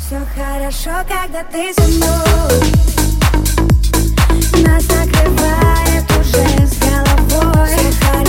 Все хорошо, когда ты со мной. Нас накрывает уже с головой. Все хорошо.